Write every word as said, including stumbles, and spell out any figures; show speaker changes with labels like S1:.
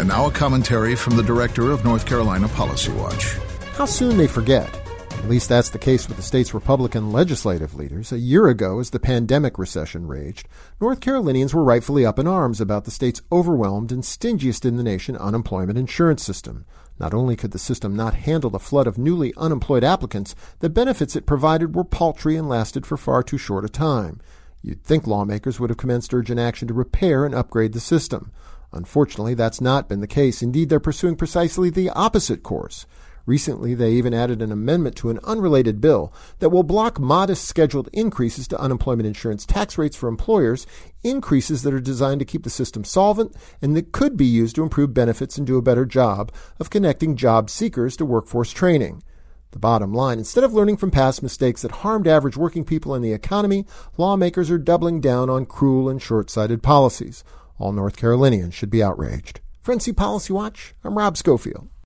S1: And now a commentary from the director of North Carolina Policy Watch.
S2: How soon they forget. At least that's the case with the state's Republican legislative leaders. A year ago, as the pandemic recession raged, North Carolinians were rightfully up in arms about the state's overwhelmed and stingiest in the nation unemployment insurance system. Not only could the system not handle the flood of newly unemployed applicants, the benefits it provided were paltry and lasted for far too short a time. You'd think lawmakers would have commenced urgent action to repair and upgrade the system. Unfortunately, that's not been the case. Indeed, they're pursuing precisely the opposite course. Recently, they even added an amendment to an unrelated bill that will block modest scheduled increases to unemployment insurance tax rates for employers, increases that are designed to keep the system solvent and that could be used to improve benefits and do a better job of connecting job seekers to workforce training. The bottom line, instead of learning from past mistakes that harmed average working people and the economy, lawmakers are doubling down on cruel and short-sighted policies. All North Carolinians should be outraged. For N C Policy Watch, I'm Rob Schofield.